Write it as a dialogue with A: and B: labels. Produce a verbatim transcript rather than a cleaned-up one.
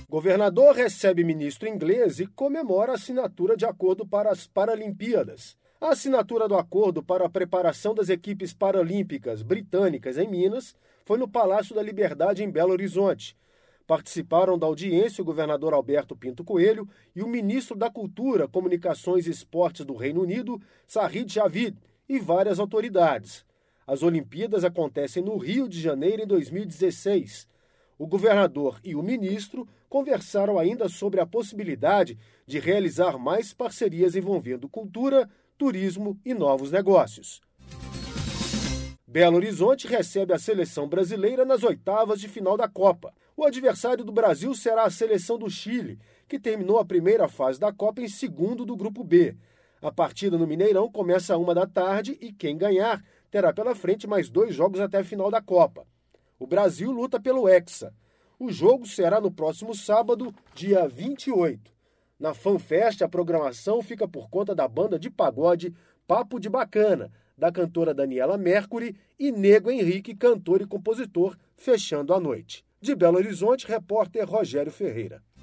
A: Governador recebe ministro inglês e comemora a assinatura de acordo para as Paralimpíadas. A assinatura do acordo para a preparação das equipes paralímpicas britânicas em Minas foi no Palácio da Liberdade, em Belo Horizonte. Participaram da audiência o governador Alberto Pinto Coelho e o ministro da Cultura, Comunicações e Esportes do Reino Unido, Sajid Javid, e várias autoridades. As Olimpíadas acontecem no Rio de Janeiro em dois mil e dezesseis. O governador e o ministro conversaram ainda sobre a possibilidade de realizar mais parcerias envolvendo cultura, turismo e novos negócios. Belo Horizonte recebe a seleção brasileira nas oitavas de final da Copa. O adversário do Brasil será a seleção do Chile, que terminou a primeira fase da Copa em segundo do Grupo B. A partida no Mineirão começa às uma da tarde e quem ganhar terá pela frente mais dois jogos até a final da Copa. O Brasil luta pelo Hexa. O jogo será no próximo sábado, dia vinte e oito. Na FanFest, a programação fica por conta da banda de pagode Papo de Bacana, da cantora Daniela Mercury, e Nego Henrique, cantor e compositor, fechando a noite. De Belo Horizonte, repórter Rogério Ferreira.